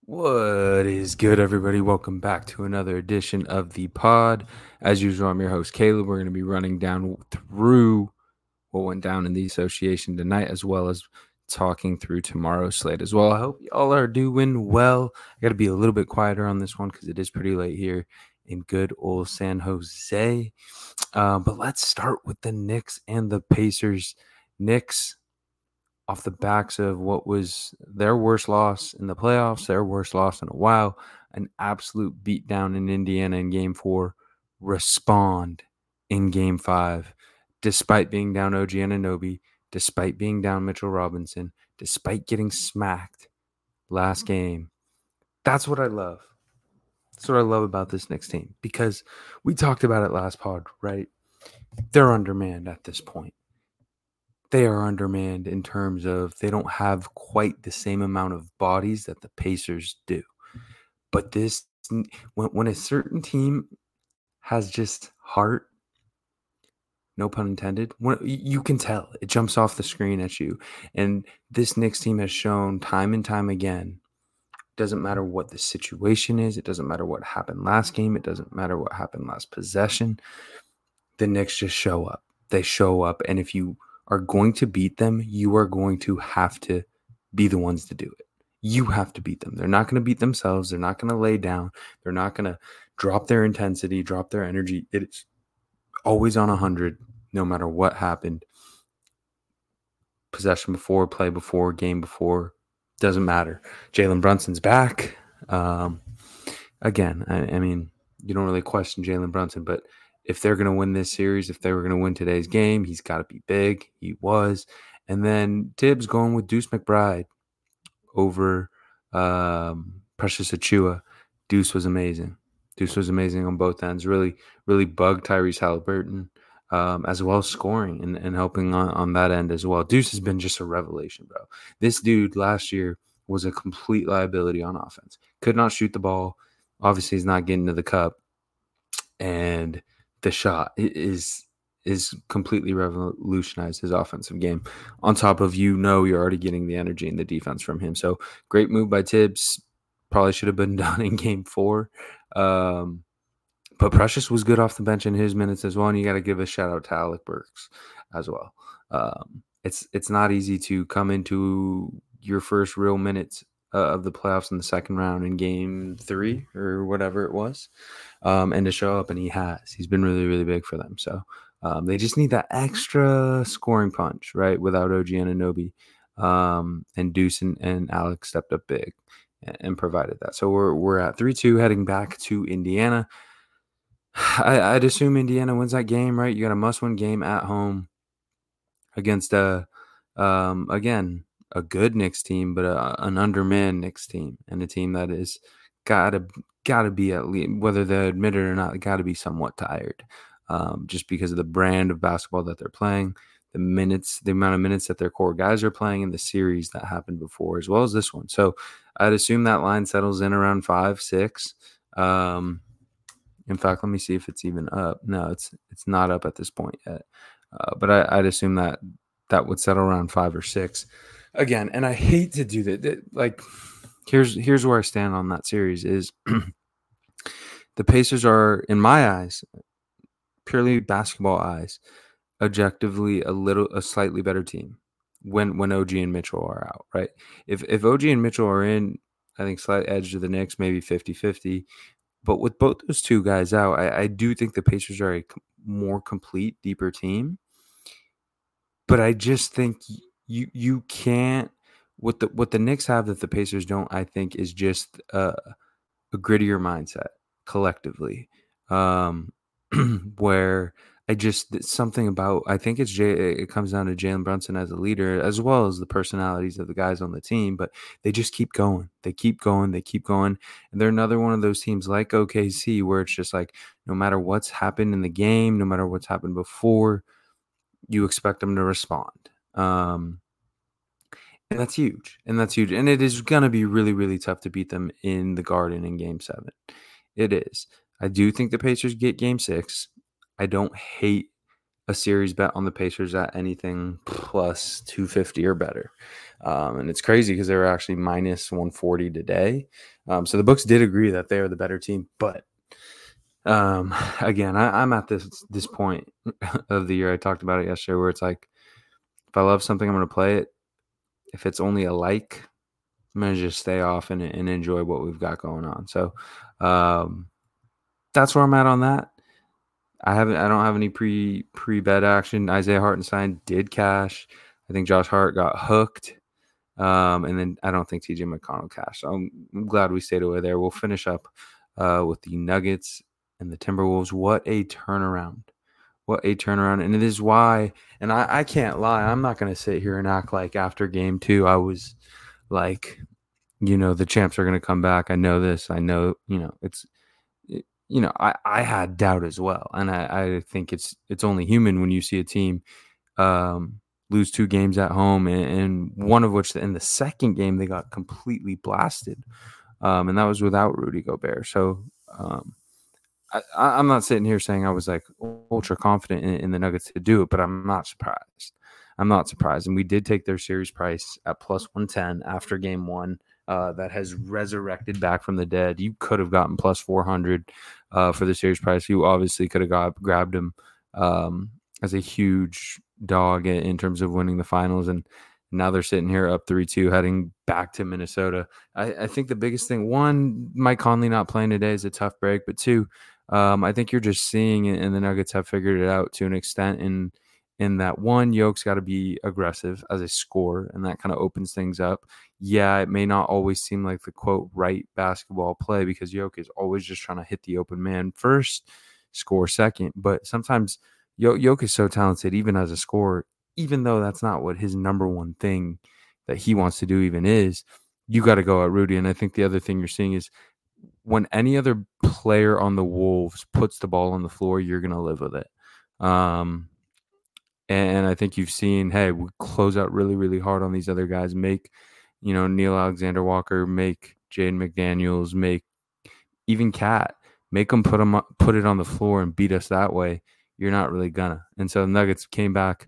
What is good, everybody? Welcome back to another edition of the pod. As usual, I'm your host, Caleb. We're going to be running down through what went down in the association tonight, as well as talking through tomorrow's slate as well. I hope y'all are doing well. I got to be a little bit quieter on this one because it is pretty late here in good old San Jose. But let's start with the Knicks and the Pacers. Knicks off the backs of what was their worst loss in the playoffs, their worst loss in a while, an absolute beatdown in Indiana in game 4, respond in game 5, despite being down OG Anunoby, despite being down Mitchell Robinson, despite getting smacked last game. That's what I love. That's what I love about this Knicks team, because we talked about it last pod, right? They're undermanned at this point. They are undermanned in terms of they don't have quite the same amount of bodies that the Pacers do. But when a certain team has just heart, no pun intended, you can tell. It jumps off the screen at you. And this Knicks team has shown time and time again, doesn't matter what the situation is, it doesn't matter what happened last game, it doesn't matter what happened last possession. The Knicks just show up. They show up, and if you are going to beat them, you are going to have to be the ones to do it. You have to beat them. They're not going to beat themselves. They're not going to lay down. They're not going to drop their intensity, drop their energy. It's always on 100, no matter what happened. Possession before, play before, game before, doesn't matter. Jalen Brunson's back. Again, I mean, you don't really question Jalen Brunson, but if they're going to win this series, if they were going to win today's game, he's got to be big. He was. And then Tibbs going with Deuce McBride over Precious Achua. Deuce was amazing. Deuce was amazing on both ends. Really, really bugged Tyrese Halliburton, as well as scoring and helping on that end as well. Deuce has been just a revelation, bro. This dude last year was a complete liability on offense. Could not shoot the ball. Obviously, he's not getting to the cup. And the shot is completely revolutionized his offensive game. On top of, you're already getting the energy and the defense from him. So great move by Tibbs. Probably should have been done in game 4. But Precious was good off the bench in his minutes as well. And you got to give a shout out to Alec Burks as well. It's not easy to come into your first real minutes of the playoffs in the second round in game 3 or whatever it was, and to show up, and he's been really, really big for them. So they just need that extra scoring punch, right? Without OG Anunoby, and Deuce and Alex stepped up big and provided that. So we're at 3-2 heading back to Indiana. I'd assume Indiana wins that game, right? You got a must-win game at home against again, a good Knicks team, but an undermanned Knicks team, and a team that is gotta be, at least, whether they admit it or not, gotta be somewhat tired, just because of the brand of basketball that they're playing, the amount of minutes that their core guys are playing in the series that happened before, as well as this one. So I'd assume that line settles in around 5-6. In fact, let me see if it's even up. No, it's not up at this point yet. But I'd assume that would settle around 5 or 6 again. And I hate to do that. Like, here's where I stand on that series is the Pacers are, in my eyes, purely basketball eyes, objectively a slightly better team when OG and Mitchell are out, right? If OG and Mitchell are in, I think slight edge to the Knicks, maybe 50-50. But with both those two guys out, I do think the Pacers are a more complete, deeper team. But I just think you can't, what the Knicks have that the Pacers don't, I think, is just a grittier mindset collectively, where something about, I think it comes down to Jalen Brunson as a leader, as well as the personalities of the guys on the team, but they just keep going. They keep going. They keep going. And they're another one of those teams like OKC where it's just like, no matter what's happened in the game, no matter what's happened before, you expect them to respond. And that's huge. And it is going to be really, really tough to beat them in the Garden in game 7. It is. I do think the Pacers get game 6. I don't hate a series bet on the Pacers at anything plus 250 or better. And it's crazy because they were actually minus 140 today. So the books did agree that they are the better team. But again, I'm at this point of the year. I talked about it yesterday where it's like, if I love something, I'm going to play it. If it's only a like, I'm going to just stay off and enjoy what we've got going on. So that's where I'm at on that. I don't have any pre bet action. Isaiah Hartenstein did cash. I think Josh Hart got hooked. And then I don't think TJ McConnell cashed. So I'm glad we stayed away there. We'll finish up with the Nuggets and the Timberwolves. What a turnaround. What a turnaround. And it is why, and I can't lie, I'm not going to sit here and act like after game 2 I was like, the champs are going to come back. I know this. I know, I had doubt as well. And I think it's only human when you see a team lose 2 games at home, and one of which in the second game they got completely blasted. And that was without Rudy Gobert. So I'm not sitting here saying I was like ultra confident in the Nuggets to do it, but I'm not surprised. And we did take their series price at plus 110 after game 1. That has resurrected back from the dead. You could have gotten plus 400 for the series price. You obviously could have grabbed him as a huge dog in terms of winning the finals. And now they're sitting here up 3-2 heading back to Minnesota. I think the biggest thing, one, Mike Conley not playing today is a tough break, but 2, I think you're just seeing, and the Nuggets have figured it out to an extent in that, 1, Yoke's got to be aggressive as a scorer, and that kind of opens things up. Yeah, it may not always seem like the quote right basketball play because Yoke is always just trying to hit the open man first, score second. But sometimes Yoke is so talented, even as a scorer, even though that's not what his number one thing that he wants to do even is, you got to go at Rudy. And I think the other thing you're seeing is when any other player on the Wolves puts the ball on the floor, you're going to live with it. And I think you've seen, hey, we close out really, really hard on these other guys, make, Neil Alexander-Walker, make Jaden McDaniels, make even Cat, make them put it on the floor and beat us that way. You're not really gonna. And so the Nuggets came back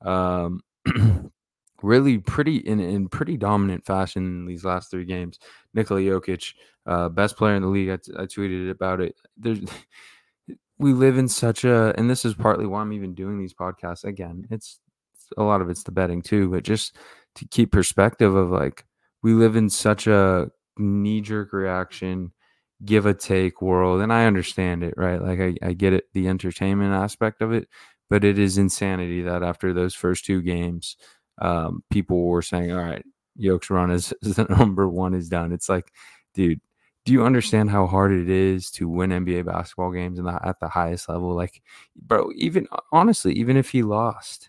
really pretty in pretty dominant fashion in these last 3 games. Nikola Jokic, best player in the league. I tweeted about it. We live in such a, and this is partly why I'm even doing these podcasts. Again, it's a lot of it's the betting too, but just to keep perspective of like, we live in such a knee-jerk reaction, give a take world. And I understand it, right? Like I get it, the entertainment aspect of it, but it is insanity that after those first 2 games, people were saying, all right, Yoke's run is the number 1 is done. It's like, dude, do you understand how hard it is to win NBA basketball games at the highest level? Like, bro, even honestly, even if he lost,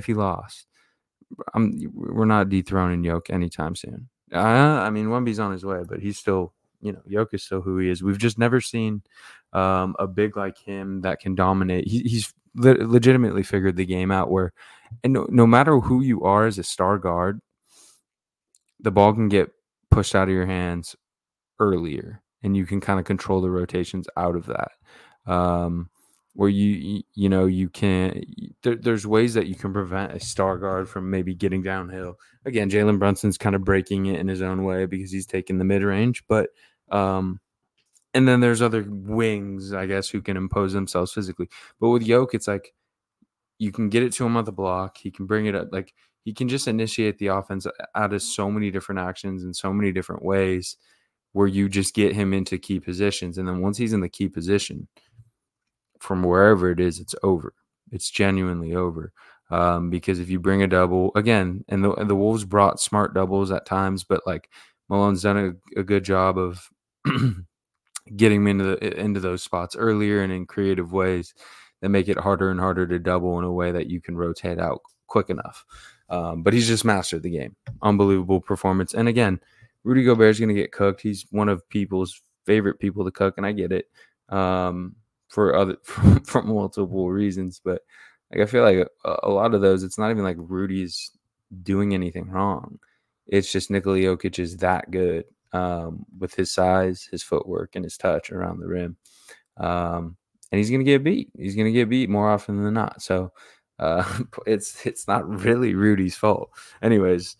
we're not dethroning Yoke anytime soon. I mean, Wemby's on his way, but he's still, Yoke is still who he is. We've just never seen a big like him that can dominate. He's legitimately figured the game out where, and no matter who you are as a star guard, the ball can get pushed out of your hands earlier, and you can kind of control the rotations out of that. Where you can, there's ways that you can prevent a star guard from maybe getting downhill. Again, Jalen Brunson's kind of breaking it in his own way because he's taking the mid range, but and then there's other wings, I guess, who can impose themselves physically. But with Yoke, it's like you can get it to him on the block. He can bring it up. Like he can just initiate the offense out of so many different actions in so many different ways where you just get him into key positions. And then once he's in the key position, from wherever it is, it's over. It's genuinely over. Because if you bring a double, again, and the Wolves brought smart doubles at times, but like Malone's done a good job of getting him into those spots earlier and in creative ways that make it harder and harder to double in a way that you can rotate out quick enough. But he's just mastered the game. Unbelievable performance. And again, Rudy Gobert is going to get cooked. He's one of people's favorite people to cook, and I get it for multiple reasons. But like I feel like a lot of those, it's not even like Rudy's doing anything wrong. It's just Nikola Jokic is that good with his size, his footwork, and his touch around the rim. and he's going to get beat. He's going to get beat more often than not. So it's not really Rudy's fault. Anyways,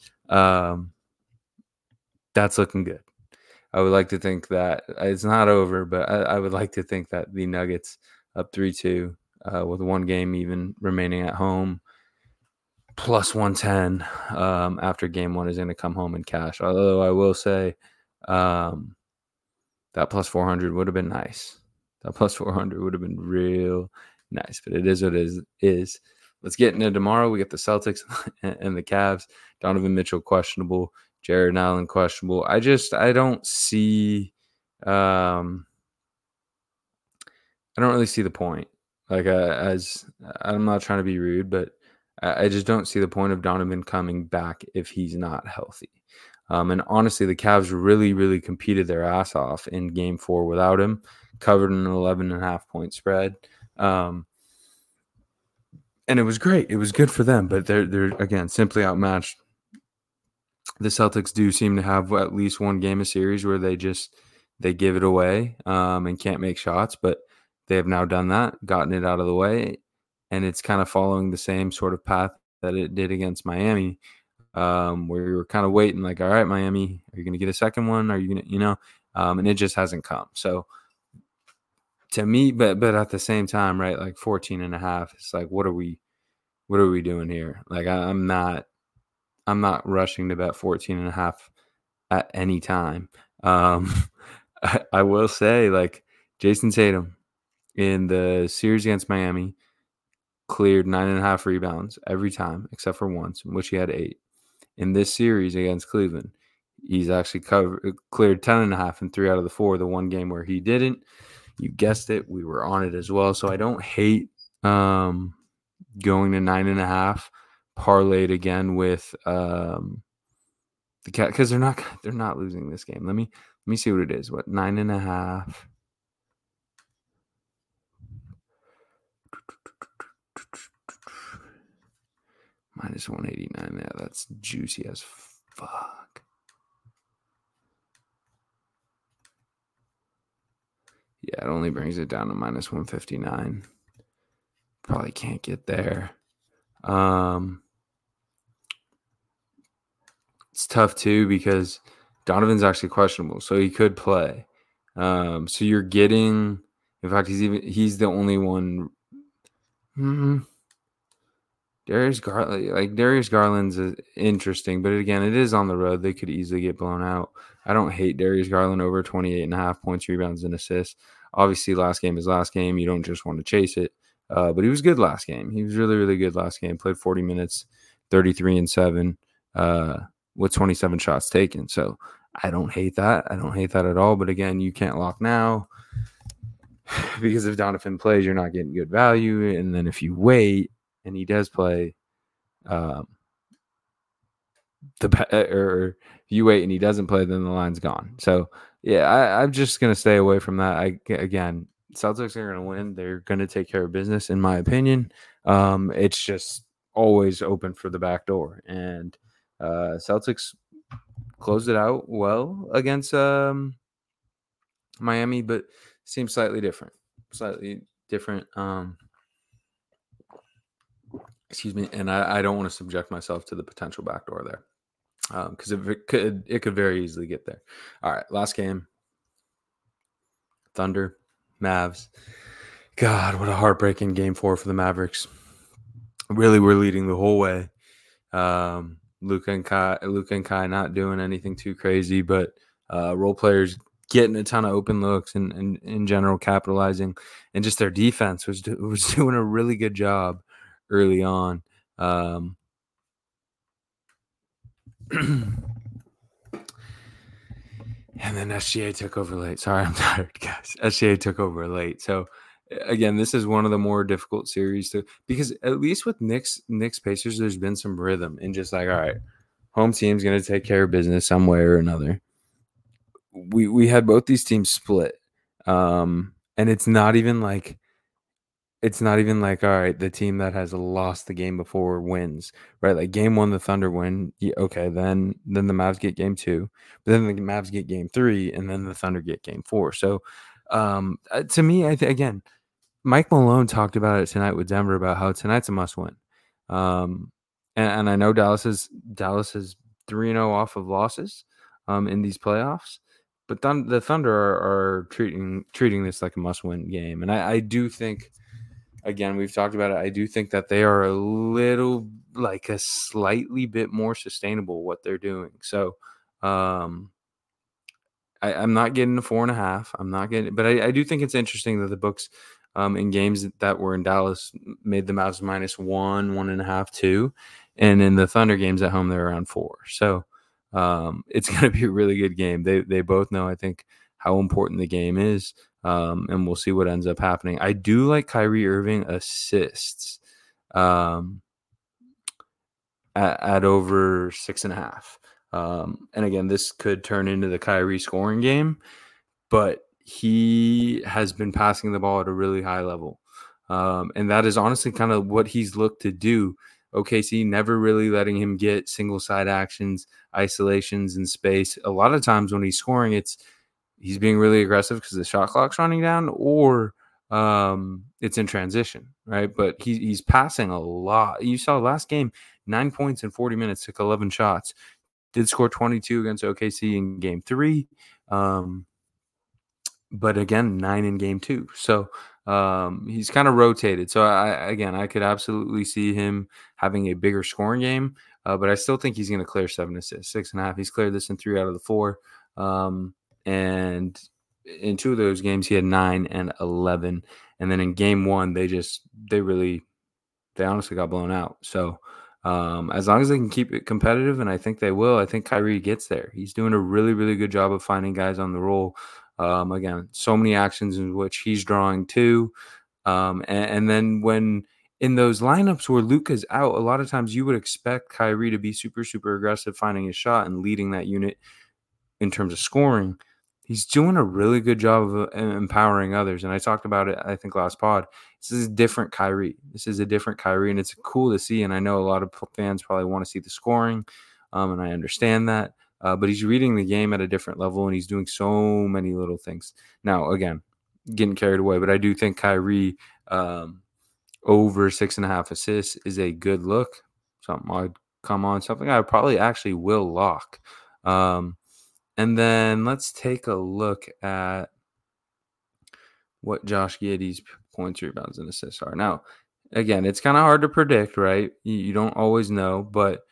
that's looking good. I would like to think that it's not over, but I would like to think that the Nuggets up 3-2 with one game even remaining at home, plus 110 after game one is going to come home in cash. Although I will say that plus 400 would have been nice. That plus 400 would have been real nice, but it is what it is. Let's get into tomorrow. We got the Celtics and the Cavs. Donovan Mitchell questionable. Jared Allen questionable. I don't see. I don't really see the point. Like as I'm not trying to be rude, but I just don't see the point of Donovan coming back if he's not healthy. And honestly, the Cavs really, really competed their ass off in Game 4 without him, covered an 11.5-point spread. And it was great. It was good for them, but they're again simply outmatched. The Celtics do seem to have at least one game a series where they give it away and can't make shots, but they have now done that, gotten it out of the way, and it's kind of following the same sort of path that it did against Miami, where we were kind of waiting, like, all right, Miami, are you going to get a second one? Are you going to, and it just hasn't come. So to me, but at the same time, right, like 14.5, it's like, what are we doing here? Like, I'm not rushing to bet 14.5 at any time. I will say, like, Jason Tatum in the series against Miami cleared 9.5 rebounds every time except for once, in which he had 8. In this series against Cleveland, he's actually cleared 10.5 in 3 out of the 4. The one game where he didn't, you guessed it, we were on it as well. So I don't hate going to 9.5, parlayed again with the Cat, because they're not losing this game. Let me see what it is. What, 9.5? Minus 189. Yeah, that's juicy as fuck. Yeah, it only brings it down to minus 159. Probably can't get there. It's tough too because Donovan's actually questionable, so he could play. So you're getting, in fact, he's the only one. Darius Garland's interesting, but again, it is on the road. They could easily get blown out. I don't hate Darius Garland over 28.5 points, rebounds, and assists. Obviously, last game is last game. You don't just want to chase it. But he was good last game. He was really, really good last game. Played 40 minutes, 33-7, with 27 shots taken. So I don't hate that. I don't hate that at all. But again, you can't lock now because if Donovan plays, you're not getting good value. And then if you wait and he does play, or if you wait and he doesn't play, then the line's gone. So yeah, I'm just gonna stay away from that. Again, Celtics are gonna win. They're gonna take care of business, in my opinion. It's just always open for the back door, and Celtics closed it out well against Miami, but seems slightly different. Excuse me, and I don't want to subject myself to the potential backdoor there, because it could very easily get there. All right, last game. Thunder, Mavs. God, what a heartbreaking Game 4 for the Mavericks. Really, we're leading the whole way. Luka and Kai not doing anything too crazy, but role players getting a ton of open looks and in general capitalizing, and just their defense was doing a really good job early on. And then SGA took over late. Sorry, I'm tired, guys. SGA took over late. So again, this is one of the more difficult series because at least with Knicks Pacers, there's been some rhythm and just like, all right, home team's going to take care of business some way or another. We had both these teams split, and it's not even like, all right, the team that has lost the game before wins, right? Like game 1, the Thunder win. Yeah, okay, then the Mavs get game 2, but then the Mavs get game 3, and then the Thunder get game 4. So to me, again, Mike Malone talked about it tonight with Denver about how tonight's a must-win. And I know Dallas is 3-0 off of losses in these playoffs, but the Thunder are treating this like a must-win game. And I do think, again, we've talked about it, I do think that they are a slightly bit more sustainable what they're doing. So I'm not getting a 4.5. I'm not getting, but I do think it's interesting that the books in games that were in Dallas made the Mavs -1, 1.5, 2, and in the Thunder games at home they're around 4. So it's going to be a really good game. They both know, I think, how important the game is, and we'll see what ends up happening. I do like Kyrie Irving assists at over 6.5. And again, this could turn into the Kyrie scoring game, but he has been passing the ball at a really high level. And that is honestly kind of what he's looked to do. OKC never really letting him get single side actions, isolations in space. A lot of times when he's scoring, he's being really aggressive because the shot clock's running down, or it's in transition, right? But he's passing a lot. You saw last game, 9 points in 40 minutes, took 11 shots. Did score 22 against OKC in game 3. But again, 9 in game 2. So he's kind of rotated. So I could absolutely see him having a bigger scoring game, but I still think he's going to clear 7 assists, 6.5. He's cleared this in 3 out of the 4. And in 2 of those games, he had 9 and 11. And then in game 1, they honestly got blown out. So as long as they can keep it competitive, and I think they will, I think Kyrie gets there. He's doing a really, really good job of finding guys on the roll. Again, so many actions in which he's drawing too. And then when in those lineups where Luka's out, a lot of times you would expect Kyrie to be super, super aggressive, finding his shot and leading that unit in terms of scoring. He's doing a really good job of empowering others. And I talked about it, I think, last pod. This is a different Kyrie. And it's cool to see. And I know a lot of fans probably want to see the scoring, and I understand that. But he's reading the game at a different level, and he's doing so many little things. Now, again, getting carried away, but I do think Kyrie over 6.5 assists is a good look. Something I probably actually will lock. And then let's take a look at what Josh Giddey's points, rebounds, and assists are. Now, again, it's kind of hard to predict, right? You don't always know, but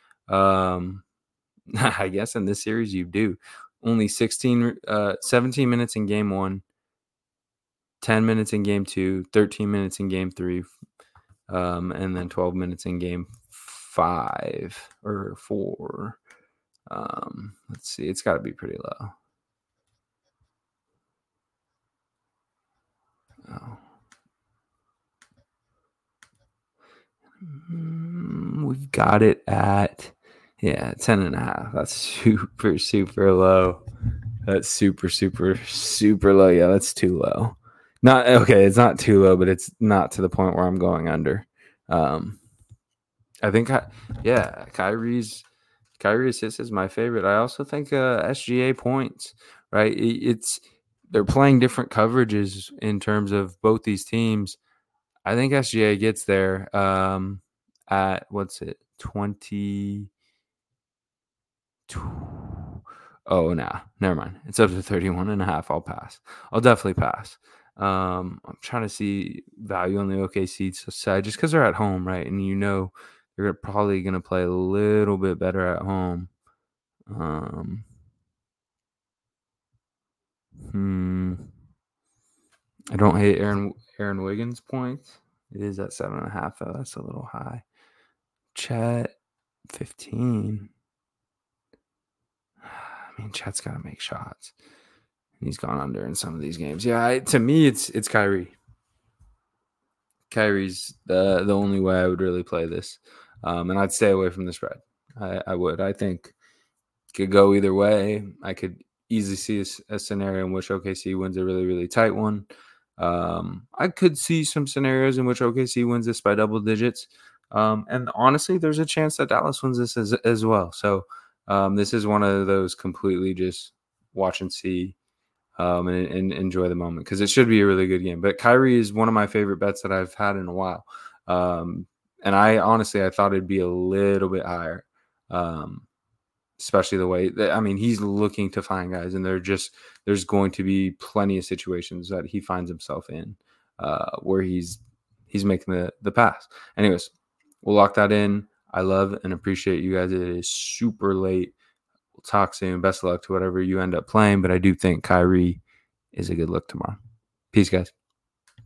I guess in this series you do. Only 17 minutes in game 1, 10 minutes in game 2, 13 minutes in game 3, and then 12 minutes in game 5 or 4. Let's see. It's got to be pretty low. Oh. We've got it at 10.5. That's super, super low. That's super, super, super low. Yeah, that's too low. Not okay. It's not too low, but it's not to the point where I'm going under. I think, Kyrie assist is my favorite. I also think SGA points, right? They're playing different coverages in terms of both these teams. I think SGA gets there at, what's it, 20. Oh, nah, never mind. It's up to 31.5. I'll pass. I'll definitely pass. I'm trying to see value on the OKC side just because they're at home, right? And they're probably going to play a little bit better at home. I don't hate Aaron Wiggins' points. It is at 7.5 though. That's a little high. Chet 15. I mean, Chet's got to make shots. He's gone under in some of these games. Yeah, to me, it's Kyrie. Kyrie's the only way I would really play this, and I'd stay away from the spread. I would. I think it could go either way. I could easily see a scenario in which OKC wins a really, really tight one. I could see some scenarios in which OKC wins this by double digits. And honestly, there's a chance that Dallas wins this as well. So this is one of those completely just watch and see and enjoy the moment, because it should be a really good game. But Kyrie is one of my favorite bets that I've had in a while. And I honestly, I thought it'd be a little bit higher, especially the way that, I mean, he's looking to find guys, and there's going to be plenty of situations that he finds himself in where he's making the pass. Anyways, we'll lock that in. I love and appreciate you guys. It is super late. We'll talk soon. Best of luck to whatever you end up playing, but I do think Kyrie is a good look tomorrow. Peace, guys.